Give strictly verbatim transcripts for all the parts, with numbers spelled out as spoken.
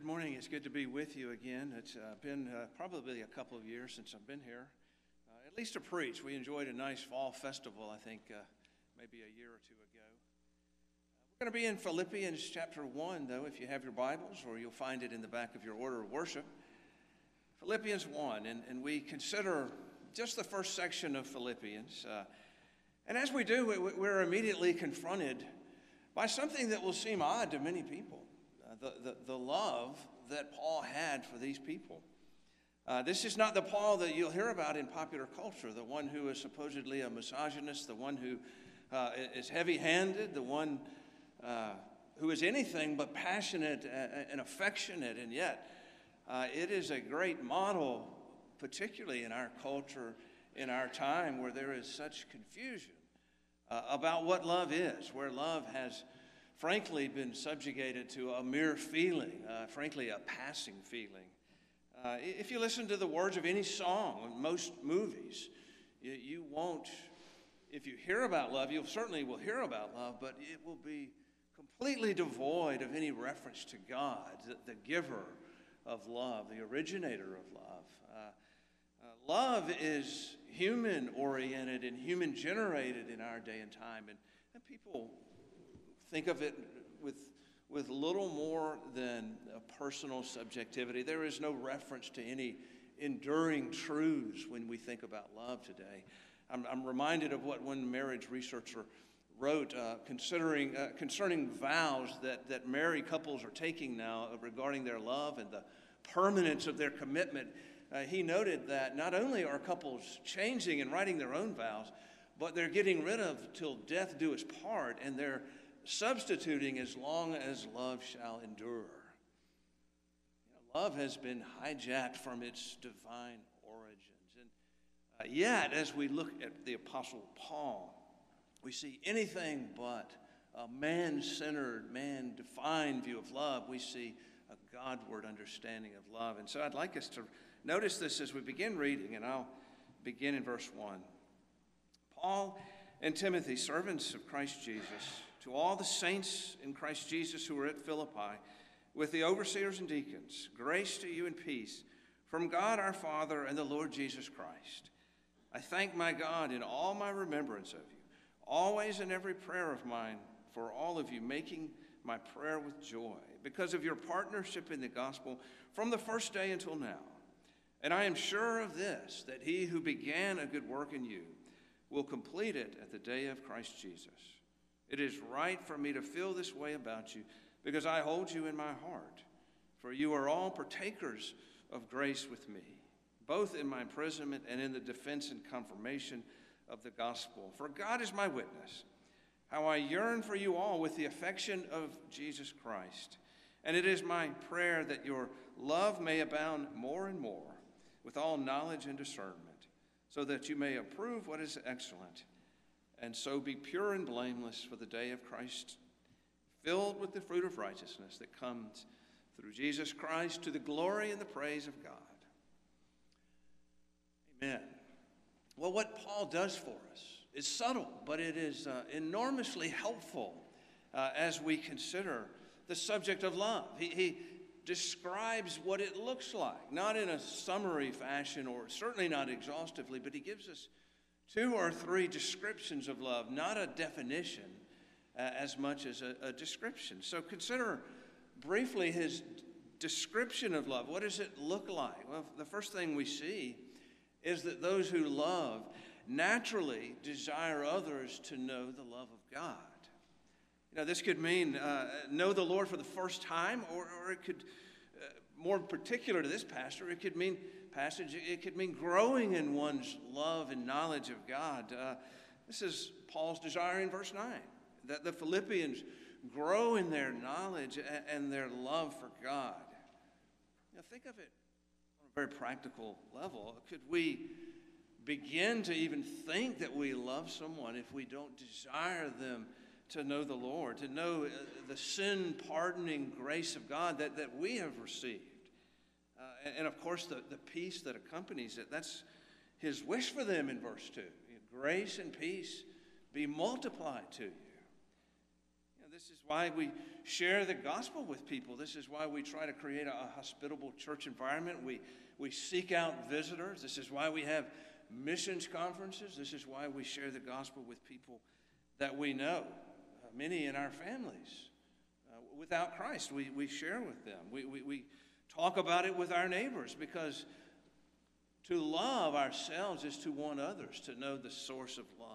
morning. It's good to be with you again. It's uh, been uh, probably a couple of years since I've been here, uh, at least to preach. We enjoyed a nice fall festival, I think, uh, maybe a year or two ago. Uh, we're going to be in Philippians chapter one, though, if you have your Bibles, or you'll find it in the back of your order of worship. Philippians one, and, and we consider just the first section of Philippians. Uh, and as we do, we, we're immediately confronted by something that will seem odd to many people. The, the, the love that Paul had for these people. Uh, this is not the Paul that you'll hear about in popular culture, the one who is supposedly a misogynist, the one who uh, is heavy-handed, the one uh, who is anything but passionate and affectionate, and yet uh, it is a great model, particularly in our culture, in our time, where there is such confusion uh, about what love is, where love has frankly been subjugated to a mere feeling, uh, frankly a passing feeling. Uh, if you listen to the words of any song, most movies, you, you won't, if you hear about love, you certainly will hear about love, but it will be completely devoid of any reference to God, the, the giver of love, the originator of love. Uh, uh, love is human-oriented and human-generated in our day and time, and, and people think of it with, with little more than a personal subjectivity. There is no reference to any enduring truths when we think about love today. I'm, I'm reminded of what one marriage researcher wrote uh, considering, uh, concerning vows that, that married couples are taking now regarding their love and the permanence of their commitment. Uh, he noted that not only are couples changing and writing their own vows, but they're getting rid of till death do us part, and they're substituting as long as love shall endure. You know, love has been hijacked from its divine origins. And uh, yet, as we look at the Apostle Paul, we see anything but a man-centered, man-defined view of love. We see a Godward understanding of love. And so I'd like us to notice this as we begin reading, and I'll begin in verse one. Paul and Timothy, servants of Christ Jesus, to all the saints in Christ Jesus who are at Philippi, with the overseers and deacons, grace to you and peace from God our Father and the Lord Jesus Christ. I thank my God in all my remembrance of you, always in every prayer of mine for all of you, making my prayer with joy, because of your partnership in the gospel from the first day until now. And I am sure of this, that he who began a good work in you will complete it at the day of Christ Jesus. It is right for me to feel this way about you, because I hold you in my heart. For you are all partakers of grace with me, both in my imprisonment and in the defense and confirmation of the gospel. For God is my witness, how I yearn for you all with the affection of Jesus Christ. And it is my prayer that your love may abound more and more with all knowledge and discernment, so that you may approve what is excellent, and so be pure and blameless for the day of Christ, filled with the fruit of righteousness that comes through Jesus Christ, to the glory and the praise of God. Amen. Well, what Paul does for us is subtle, but it is uh, enormously helpful uh, as we consider the subject of love. He, he describes what it looks like, not in a summary fashion or certainly not exhaustively, but he gives us two or three descriptions of love, not a definition uh, as much as a, a description. So consider briefly his description of love. What does it look like? Well, the first thing we see is that those who love naturally desire others to know the love of God. You know, this could mean uh, know the Lord for the first time, or, or it could, uh, more particular to this pastor, it could mean passage, it could mean growing in one's love and knowledge of God. Uh, this is Paul's desire in verse nine, that the Philippians grow in their knowledge and, and their love for God. Now think of it on a very practical level. Could we begin to even think that we love someone if we don't desire them to know the Lord, to know the sin-pardoning grace of God that, that we have received? Uh, and, and of course, the, the peace that accompanies it. That's his wish for them in verse two. Grace and peace be multiplied to you. You know, This is why we share the gospel with people. This is why we try to create a, a hospitable church environment. We, we seek out visitors. This is why we have missions conferences. This is why we share the gospel with people that we know, uh, many in our families. Uh, without Christ, we, we share with them. We, we, we talk about it with our neighbors, because to love ourselves is to want others to know the source of love.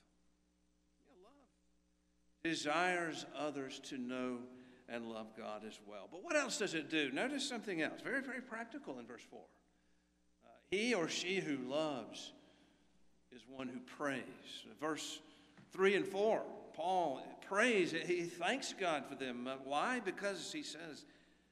Desires others to know and love God as well. But what else does it do? Notice something else, very, very practical in verse four. Uh, he or she who loves is one who prays. Verse three and four, Paul prays, he thanks God for them. Uh, why? Because he says,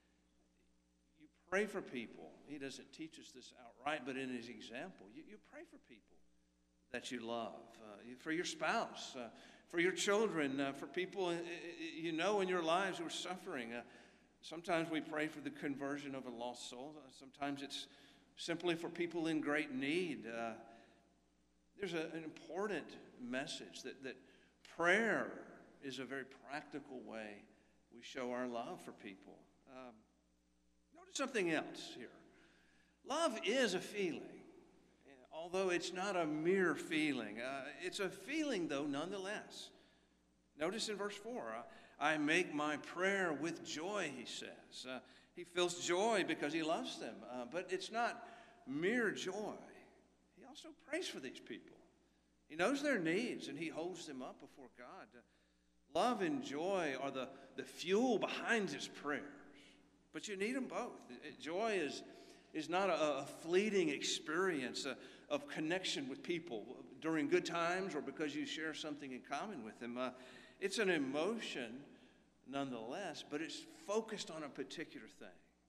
you pray for people. He doesn't teach us this outright, but in his example, you, you pray for people that you love, uh, for your spouse, uh, for your children, uh, for people you know in your lives who are suffering. Uh, sometimes we pray for the conversion of a lost soul. Uh, sometimes it's simply for people in great need. Uh, there's a, an important message that, that prayer is a very practical way we show our love for people. Um, notice something else here. Love is a feeling. Although it's not a mere feeling. Uh, it's a feeling, though, nonetheless. Notice in verse four, uh, I make my prayer with joy, he says. Uh, he feels joy because he loves them. Uh, but it's not mere joy. He also prays for these people. He knows their needs, and he holds them up before God. Uh, love and joy are the, the fuel behind his prayers. But you need them both. Joy is, is not a, a fleeting experience, a, of connection with people during good times or because you share something in common with them. Uh, it's an emotion nonetheless, but it's focused on a particular thing.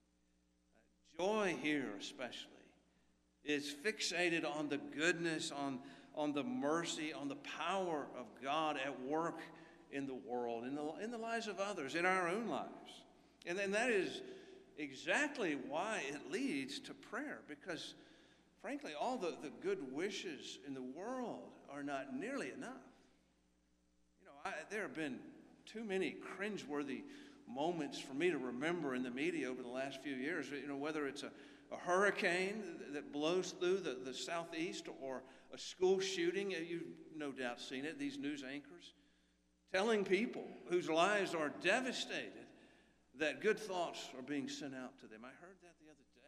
Uh, joy here especially is fixated on the goodness, on, on the mercy, on the power of God at work in the world, in the, in the lives of others, in our own lives. And then that is exactly why it leads to prayer, because frankly, all the, the good wishes in the world are not nearly enough. You know, I, there have been too many cringeworthy moments for me to remember in the media over the last few years. You know, whether it's a, a hurricane that blows through the, the southeast or a school shooting, you've no doubt seen it, these news anchors telling people whose lives are devastated that good thoughts are being sent out to them. I heard that the other day.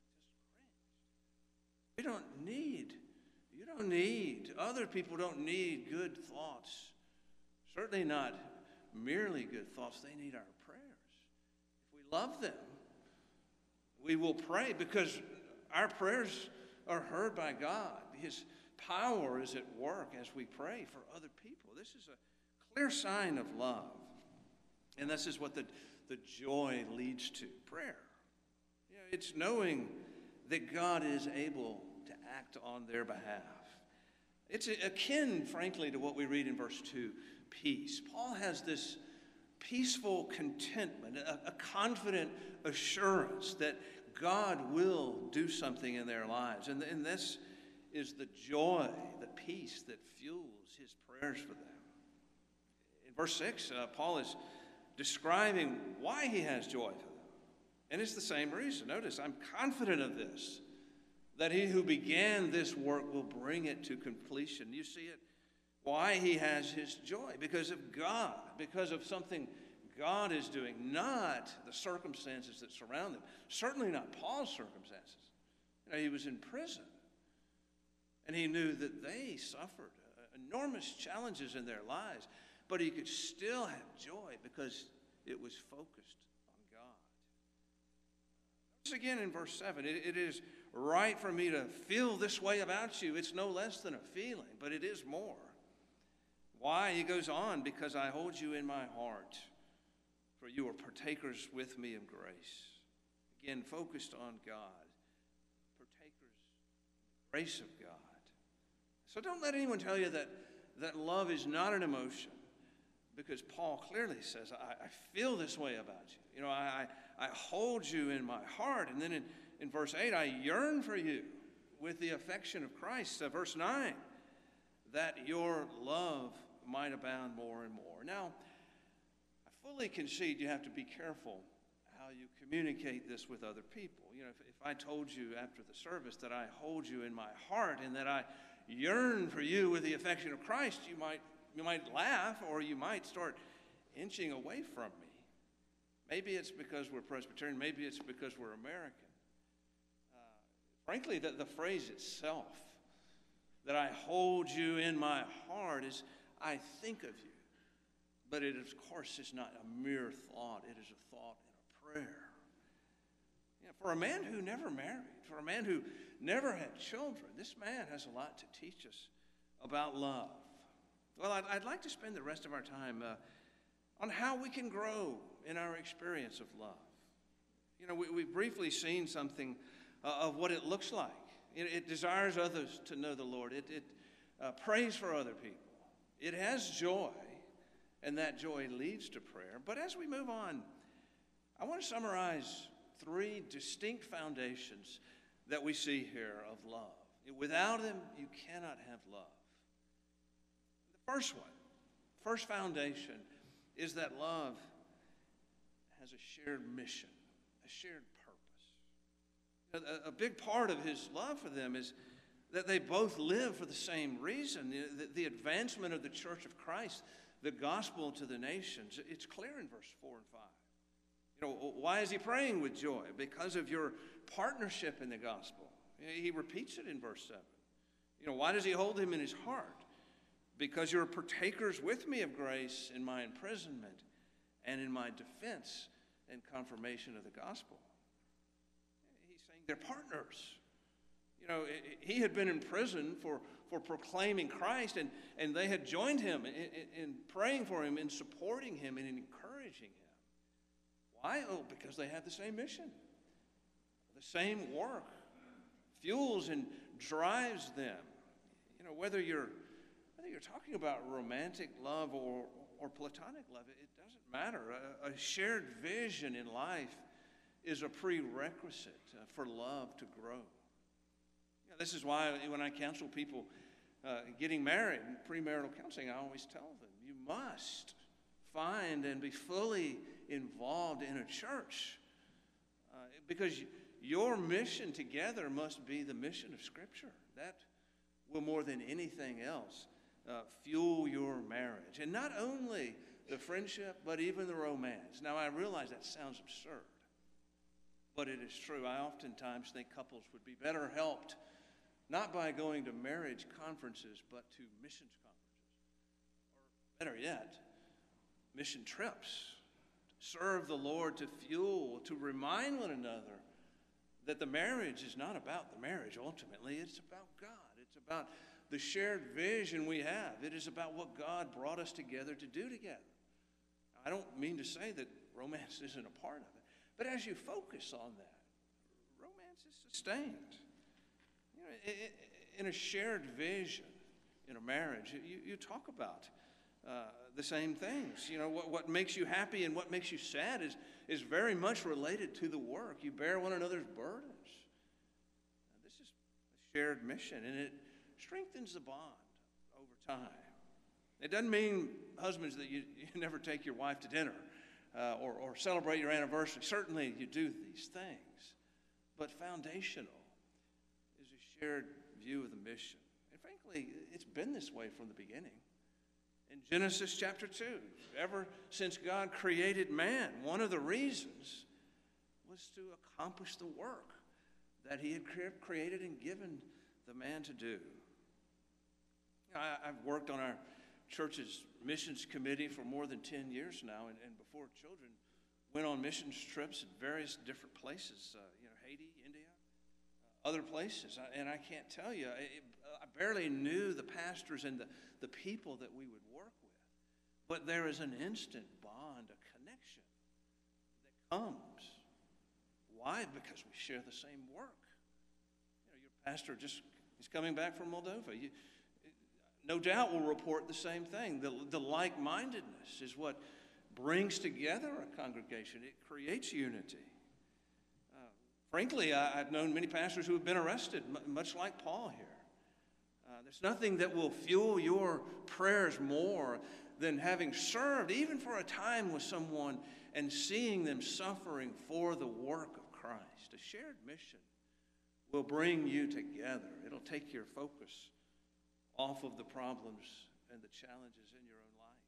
You don't need, you don't need, other people don't need good thoughts. Certainly not merely good thoughts. They need our prayers. If we love them, we will pray because our prayers are heard by God. His power is at work as we pray for other people. This is a clear sign of love. And this is what the, the joy leads to, prayer. You know, it's knowing that God is able to act on their behalf. It's akin, frankly, to what we read in verse two, peace. Paul has this peaceful contentment, a, a confident assurance that God will do something in their lives. And, and this is the joy, the peace that fuels his prayers for them. In verse six, uh, Paul is describing why he has joy for them. And it's the same reason. Notice, I'm confident of this, that he who began this work will bring it to completion. You see it? Why he has his joy? Because of God, because of something God is doing, not the circumstances that surround him. Certainly not Paul's circumstances. You know, he was in prison, and he knew that they suffered enormous challenges in their lives, but he could still have joy because it was focused on God. Notice again in verse seven, it, it is right for me to feel this way about you. It's no less than a feeling, but it is more. Why? He goes on, because I hold you in my heart, for you are partakers with me of grace. Again, focused on God, partakers of the grace of God. So don't let anyone tell you that, that love is not an emotion, because Paul clearly says, I, I feel this way about you. You know, I, I hold you in my heart. And then in, in verse eight, I yearn for you with the affection of Christ. Uh, verse nine, that your love might abound more and more. Now, I fully concede you have to be careful how you communicate this with other people. You know, if, if I told you after the service that I hold you in my heart and that I yearn for you with the affection of Christ, you might you might laugh, or you might start inching away from me. Maybe it's because we're Presbyterian. Maybe it's because we're American. Uh, frankly, the, the phrase itself, that I hold you in my heart, is I think of you. But it, of course, is not a mere thought. It is a thought and a prayer. You know, for a man who never married, for a man who never had children, this man has a lot to teach us about love. Well, I'd, I'd like to spend the rest of our time uh, on how we can grow in our experience of love. You know, we, we've briefly seen something uh, of what it looks like. It, it desires others to know the Lord. It, it uh, prays for other people. It has joy, and that joy leads to prayer. But as we move on, I want to summarize three distinct foundations that we see here of love. Without them, you cannot have love. The first one, first foundation, is that love has a shared mission, a shared purpose. A, a big part of his love for them is that they both live for the same reason, the, the advancement of the Church of Christ, the gospel to the nations. It's clear in verse four and five. You know, why is he praying with joy? Because of your partnership in the gospel. He repeats it in verse seven. You know, why does he hold him in his heart? Because you're partakers with me of grace in my imprisonment and in my defense and confirmation of the gospel. He's saying they're partners. You know, he had been in prison for, for proclaiming Christ, and, and they had joined him in, in, in praying for him, in supporting him, and in encouraging him. Why? Oh, because they had the same mission. The same work fuels and drives them. You know, whether you're whether you're talking about romantic love or, or platonic love, it doesn't matter. A, a shared vision in life is a prerequisite uh, for love to grow. You know, this is why when I counsel people uh, getting married, premarital counseling, I always tell them, you must find and be fully involved in a church uh, because your mission together must be the mission of Scripture. That will more than anything else uh, fuel your marriage. And not only the friendship, but even the romance. Now, I realize that sounds absurd, but it is true. I oftentimes think couples would be better helped not by going to marriage conferences, but to missions conferences. Or better yet, mission trips. Serve the Lord, to fuel, to remind one another that the marriage is not about the marriage ultimately. It's about God. It's about the shared vision we have. It is about what God brought us together to do together. I don't mean to say that romance isn't a part of it, but as you focus on that, romance is sustained. You know, in a shared vision, in a marriage, you, you talk about uh, the same things. You know, what, what makes you happy and what makes you sad is, is very much related to the work. You bear one another's burdens. Now, this is a shared mission, and it strengthens the bond over time. It doesn't mean, husbands, that you, you never take your wife to dinner uh, or, or celebrate your anniversary. Certainly you do these things. But foundational is a shared view of the mission. And frankly, it's been this way from the beginning. In Genesis chapter two, ever since God created man, one of the reasons was to accomplish the work that he had created and given the man to do. I, I've worked on our church's missions committee for more than ten years now, and, and before children went on missions trips in various different places, uh, you know, Haiti, India, uh, other places. I, and I can't tell you, it, I barely knew the pastors and the, the people that we would work with. But there is an instant bond, a connection that comes. Why? Because we share the same work. You know, your pastor just is coming back from Moldova. You, no doubt will report the same thing. The, the like-mindedness is what brings together a congregation. It creates unity. Uh, frankly, I, I've known many pastors who have been arrested, m- much like Paul here. Uh, there's nothing that will fuel your prayers more than having served, even for a time, with someone and seeing them suffering for the work of Christ. A shared mission will bring you together. It'll take your focus off of the problems and the challenges in your own life.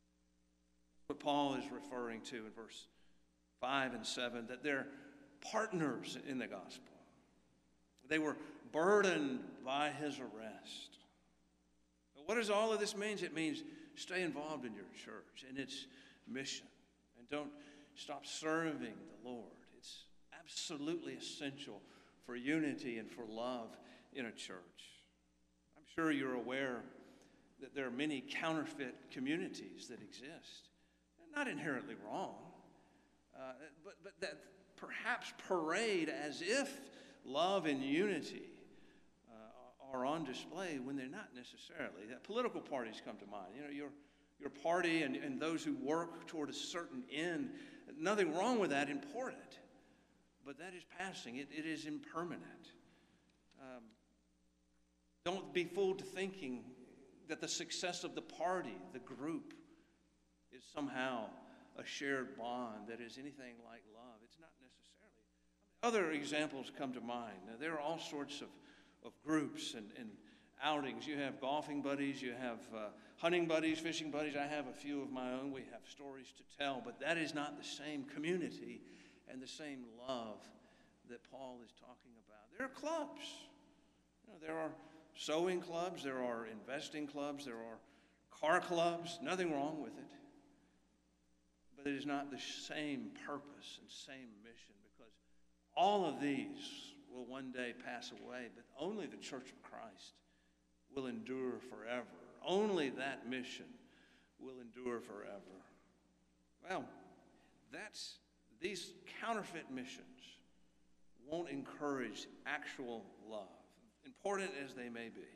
What Paul is referring to in verse five and seven, that they're partners in the gospel. They were burdened by his arrest. But what does all of this mean? It means stay involved in your church and its mission. And don't stop serving the Lord. It's absolutely essential for unity and for love in a church. I'm sure you're aware that there are many counterfeit communities that exist. They're not inherently wrong, uh, but, but that perhaps parade as if love and unity uh, are on display when they're not necessarily. That political parties come to mind. You know, your, your party and, and those who work toward a certain end, nothing wrong with that, important. But that is passing. It, it is impermanent. Um, don't be fooled to thinking that the success of the party, the group, is somehow a shared bond that is anything like love. It's not necessarily. Other examples come to mind. Now, there are all sorts of, of groups and, and outings. You have golfing buddies, you have uh, hunting buddies, fishing buddies. I have a few of my own. We have stories to tell, but that is not the same community and the same love that Paul is talking about. There are clubs. You know, there are sewing clubs, there are investing clubs, there are car clubs. Nothing wrong with it. But it is not the same purpose and same mission, because all of these will one day pass away, but only the Church of Christ will endure forever. Only that mission will endure forever. Well, that's these counterfeit missions won't encourage actual love, important as they may be.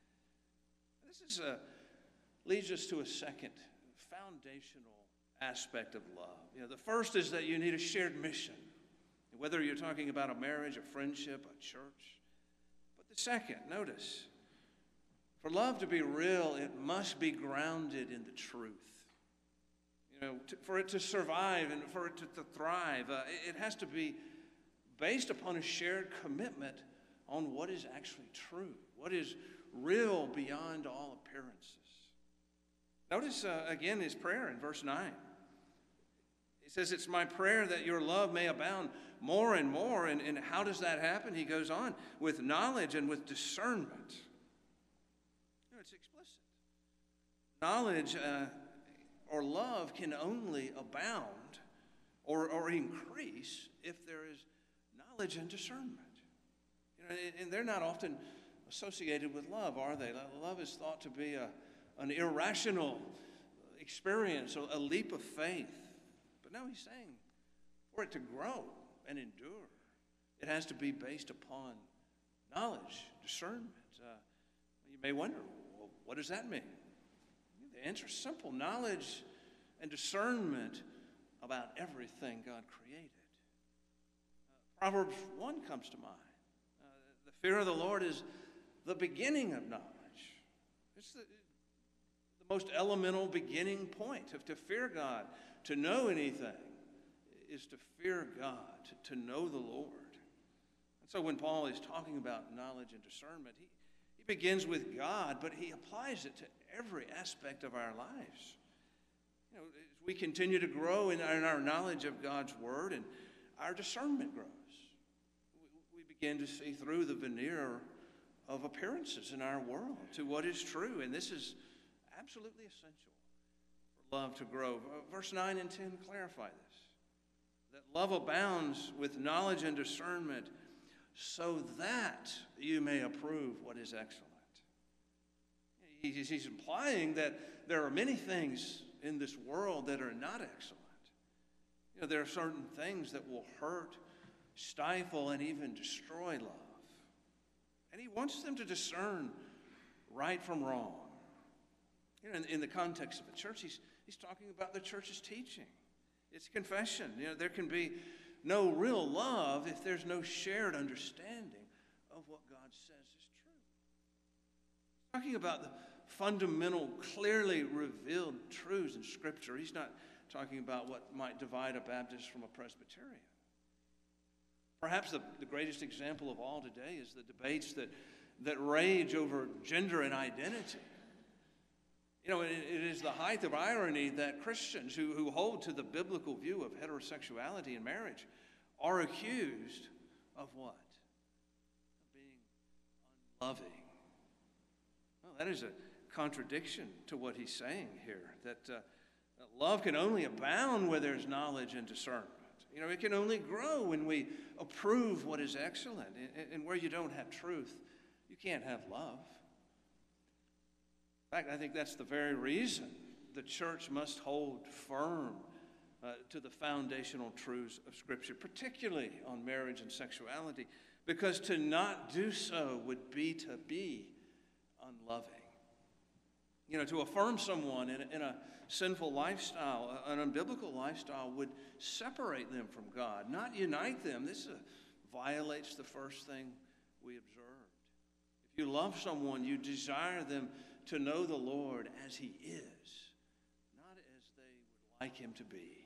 This is a, leads us to a second foundational aspect of love. You know, the first is that you need a shared mission, whether you're talking about a marriage, a friendship, a church. But the second, notice, for love to be real, it must be grounded in the truth. You know, to, for it to survive and for it to, to thrive, uh, it, it has to be based upon a shared commitment on what is actually true, what is real beyond all appearances. Notice uh, again his prayer in verse nine. He says, it's my prayer that your love may abound more and more. And, and how does that happen? He goes on, with knowledge and with discernment. You know, it's explicit. Knowledge uh, or love can only abound or, or increase if there is knowledge and discernment. You know, and, and they're not often associated with love, are they? Love is thought to be a, an irrational experience, a, a leap of faith. But no, he's saying for it to grow and endure, it has to be based upon knowledge, discernment. Uh, you may wonder, well, what does that mean? The answer is simple. Knowledge and discernment about everything God created. Uh, Proverbs one comes to mind. Uh, the fear of the Lord is the beginning of knowledge. It's the, the most elemental beginning point of to fear God. To know anything is to fear God, to, to know the Lord. And so when Paul is talking about knowledge and discernment, he, he begins with God, but he applies it to every aspect of our lives. You know, as we continue to grow in our, in our knowledge of God's Word, and our discernment grows. We, we begin to see through the veneer of appearances in our world to what is true, and this is absolutely essential. Love to grow. Verse nine and ten clarify this. That love abounds with knowledge and discernment so that you may approve what is excellent. He's, he's implying that there are many things in this world that are not excellent. You know, there are certain things that will hurt, stifle, and even destroy love. And he wants them to discern right from wrong. You know, in, in the context of the church, he's He's talking about the church's teaching. It's confession. You know, there can be no real love if there's no shared understanding of what God says is true. He's talking about the fundamental, clearly revealed truths in Scripture. He's not talking about what might divide a Baptist from a Presbyterian. Perhaps the, the greatest example of all today is the debates that, that rage over gender and identity. You know, it, it is the height of irony that Christians who, who hold to the biblical view of heterosexuality in marriage are accused of what? Of being unloving. Well, that is a contradiction to what he's saying here, that, uh, that love can only abound where there's knowledge and discernment. You know, it can only grow when we approve what is excellent. And, and where you don't have truth, you can't have love. In fact, I think that's the very reason the church must hold firm uh, to the foundational truths of Scripture, particularly on marriage and sexuality, because to not do so would be to be unloving. You know, to affirm someone in a, in a sinful lifestyle, an unbiblical lifestyle, would separate them from God, not unite them. This uh, violates the first thing we observed. If you love someone, you desire them to know the Lord as he is, not as they would like him to be.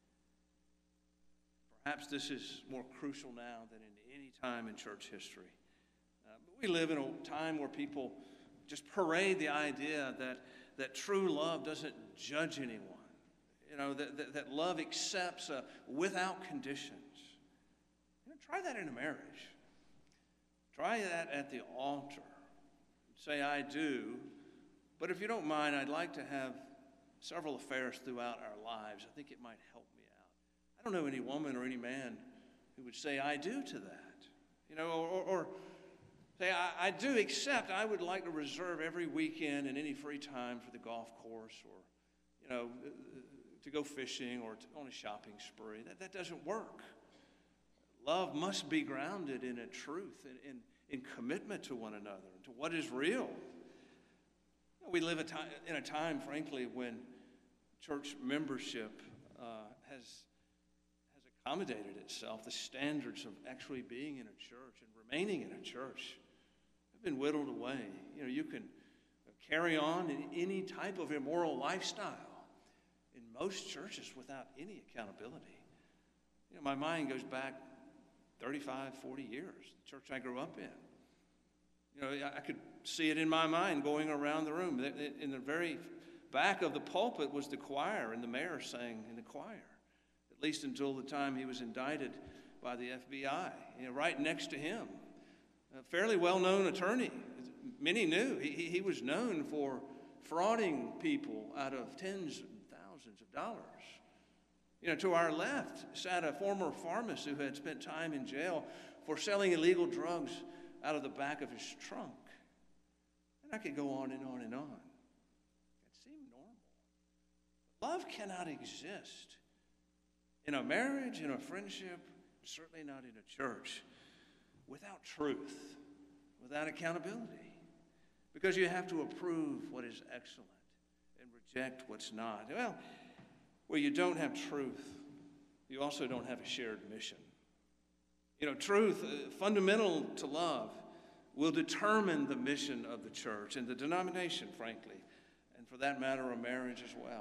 Perhaps this is more crucial now than in any time in church history. Uh, but we live in a time where people just parade the idea that, that true love doesn't judge anyone. You know, that, that, that love accepts uh, without conditions. You know, try that in a marriage. Try that at the altar. Say, I do, but if you don't mind, I'd like to have several affairs throughout our lives. I think it might help me out. I don't know any woman or any man who would say, I do to that. You know, or, or, or say, I, I do, except I would like to reserve every weekend and any free time for the golf course or, you know, to go fishing or to, on a shopping spree. That, that doesn't work. Love must be grounded in a truth, in, in, in commitment to one another, to what is real. You know, we live a time, in a time, frankly, when church membership uh, has, has accommodated itself. The standards of actually being in a church and remaining in a church have been whittled away. You know, you can carry on in any type of immoral lifestyle in most churches without any accountability. You know, my mind goes back thirty-five, forty years, the church I grew up in. You know, I could see it in my mind going around the room. In the very back of the pulpit was the choir, and the mayor sang in the choir, at least until the time he was indicted by the F B I. You know, right next to him, a fairly well-known attorney. Many knew. He, he was known for frauding people out of tens of thousands of dollars. You know, to our left sat a former pharmacist who had spent time in jail for selling illegal drugs out of the back of his trunk. And I could go on and on and on. It seemed normal. But love cannot exist in a marriage, in a friendship, certainly not in a church, without truth, without accountability. Because you have to approve what is excellent and reject what's not. Well, where you don't have truth, you also don't have a shared mission. You know, truth, uh, fundamental to love, will determine the mission of the church and the denomination, frankly, and for that matter, a marriage as well.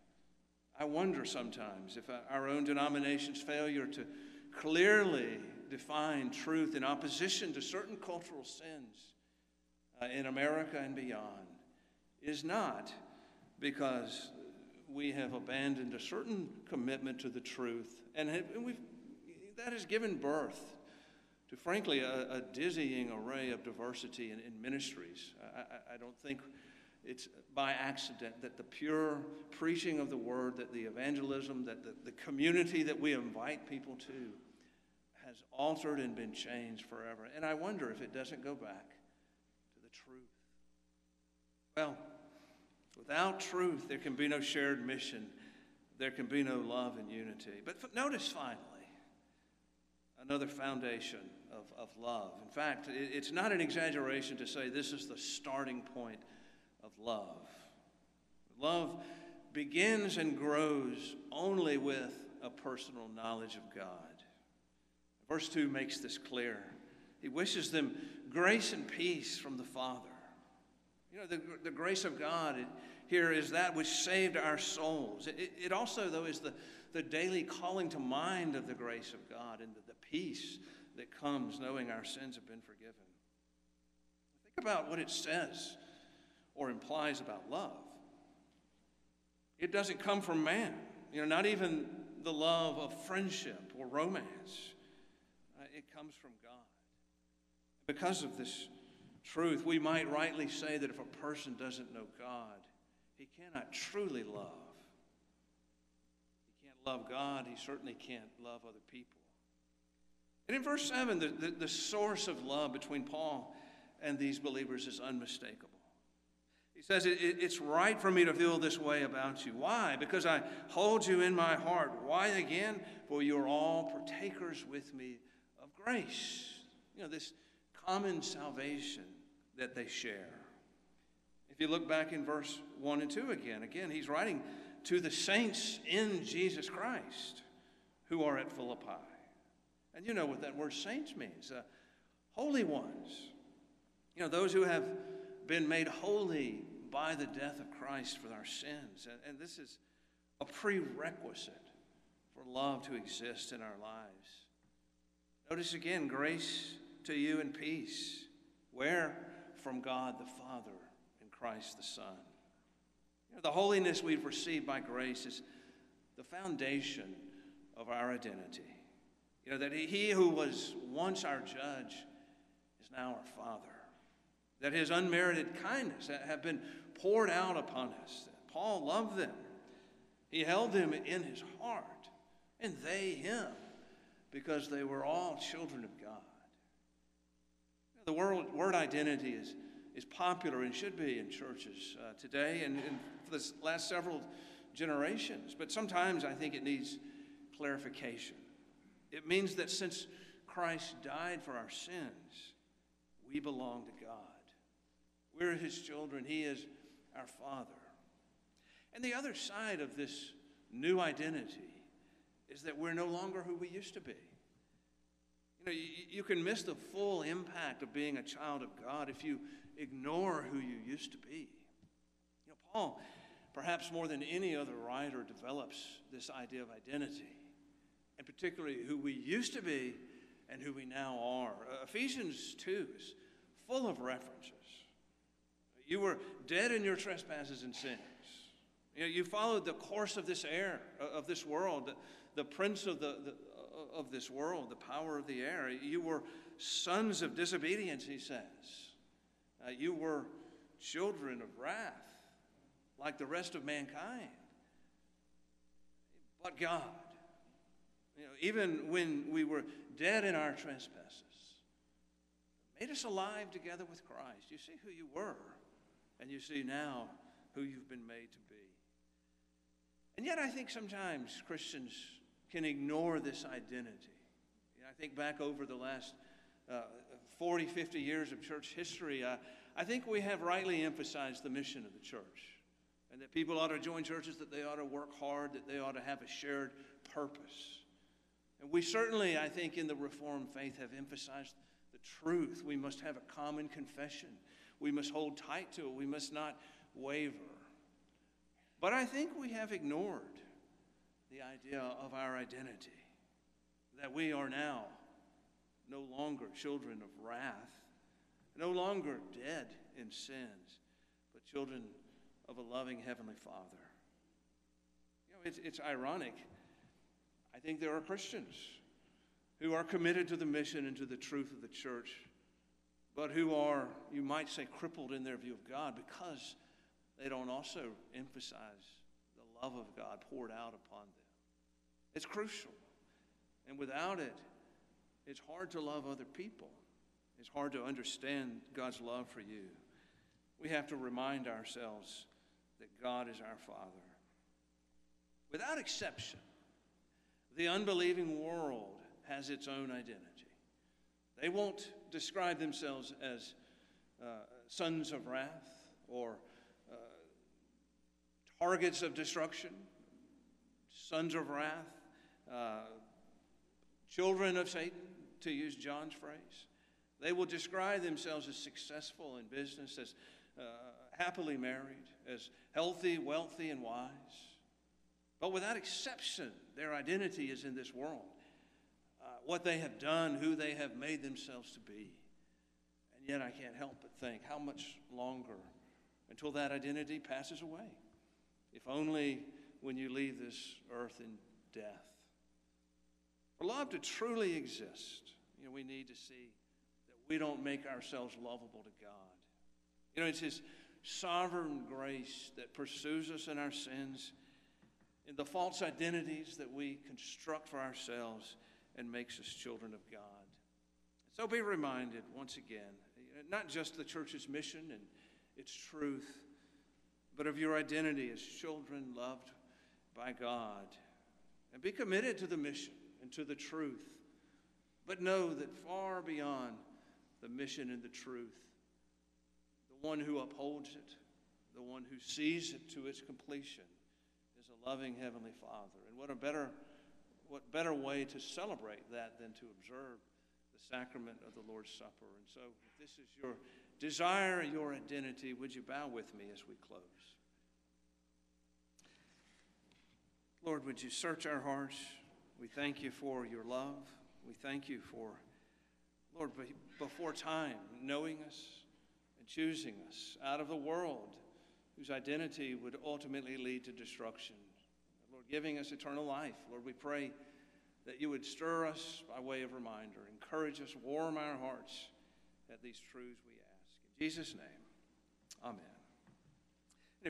I wonder sometimes if our own denomination's failure to clearly define truth in opposition to certain cultural sins uh, in America and beyond is not because we have abandoned a certain commitment to the truth, and, have, and we've, that has given birth to, frankly, a, a dizzying array of diversity in, in ministries. I, I, I don't think it's by accident that the pure preaching of the word, that the evangelism, that the, the community that we invite people to has altered and been changed forever. And I wonder if it doesn't go back to the truth. Well, without truth, there can be no shared mission. There can be no love and unity. But f- notice finally, another foundation of, of love. In fact, it, it's not an exaggeration to say this is the starting point of love. Love begins and grows only with a personal knowledge of God. Verse two makes this clear. He wishes them grace and peace from the Father. You know, the, the grace of God it, here is that which saved our souls. It, it also, though, is the, the daily calling to mind of the grace of God and the, the peace that comes knowing our sins have been forgiven. Think about what it says or implies about love. It doesn't come from man, you know, not even the love of friendship or romance. Uh, it comes from God. Because of this truth, we might rightly say that if a person doesn't know God, he cannot truly love. He can't love God, he certainly can't love other people. And in verse seven, the, the, the source of love between Paul and these believers is unmistakable. He says, it, it, it's right for me to feel this way about you. Why? Because I hold you in my heart. Why again? For you are all partakers with me of grace. You know, this common salvation that they share. If you look back in verse one and two again, again, he's writing to the saints in Jesus Christ who are at Philippi. And you know what that word saints means. Uh, holy ones. You know, those who have been made holy by the death of Christ for our sins. And, and this is a prerequisite for love to exist in our lives. Notice again, grace to you and peace. Where? From God the Father and Christ the Son. You know, the holiness we've received by grace is the foundation of our identity. You know, that he who was once our judge is now our Father. That his unmerited kindness have been poured out upon us. Paul loved them. He held them in his heart, and they him, because they were all children of God. The word, word identity is, is popular and should be in churches uh, today and, and for the last several generations. But sometimes I think it needs clarification. It means that since Christ died for our sins, we belong to God. We're his children. He is our Father. And the other side of this new identity is that we're no longer who we used to be. You know, you, you can miss the full impact of being a child of God if you ignore who you used to be. You know, Paul, perhaps more than any other writer, develops this idea of identity, and particularly who we used to be and who we now are. Uh, Ephesians two is full of references. You were dead in your trespasses and sins. You know, you followed the course of this air, of this world, the, the prince of the, the of this world, the power of the air. You were sons of disobedience, he says. Uh, you were children of wrath, like the rest of mankind. But God, you know, even when we were dead in our trespasses, made us alive together with Christ. You see who you were, and you see now who you've been made to be. And yet I think sometimes Christians can ignore this identity. You know, I think back over the last uh, forty, fifty years of church history, uh, I think we have rightly emphasized the mission of the church, and that people ought to join churches, that they ought to work hard, that they ought to have a shared purpose. And we certainly, I think, in the Reformed faith have emphasized the truth. We must have a common confession. We must hold tight to it. We must not waver. But I think we have ignored the idea of our identity, that we are now no longer children of wrath, no longer dead in sins, but children of a loving Heavenly Father. You know, it's, it's ironic. I think there are Christians who are committed to the mission and to the truth of the church, but who are, you might say, crippled in their view of God because they don't also emphasize the love of God poured out upon them. It's crucial. And without it, it's hard to love other people. It's hard to understand God's love for you. We have to remind ourselves that God is our Father. Without exception, the unbelieving world has its own identity. They won't describe themselves as uh, sons of wrath or uh, targets of destruction, sons of wrath, uh, children of Satan, to use John's phrase. They will describe themselves as successful in business, as uh, happily married, as healthy, wealthy, and wise. But without exception, their identity is in this world. Uh, what they have done, who they have made themselves to be. And yet I can't help but think, how much longer until that identity passes away? If only when you leave this earth in death. For love to truly exist, you know, we need to see that we don't make ourselves lovable to God. You know, it's His sovereign grace that pursues us in our sins, in the false identities that we construct for ourselves, and makes us children of God. So be reminded once again, not just the church's mission and its truth, but of your identity as children loved by God. And be committed to the mission and to the truth. But know that far beyond the mission and the truth, the one who upholds it, the one who sees it to its completion, is a loving Heavenly Father. And what a better, what better way to celebrate that than to observe the sacrament of the Lord's Supper. And so, if this is your desire, your identity, would you bow with me as we close? Lord, would you search our hearts? We thank you for your love. We thank you for, Lord, before time, knowing us and choosing us out of the world whose identity would ultimately lead to destruction. Lord, giving us eternal life. Lord, we pray that you would stir us by way of reminder, encourage us, warm our hearts at these truths we ask. In Jesus' name, amen.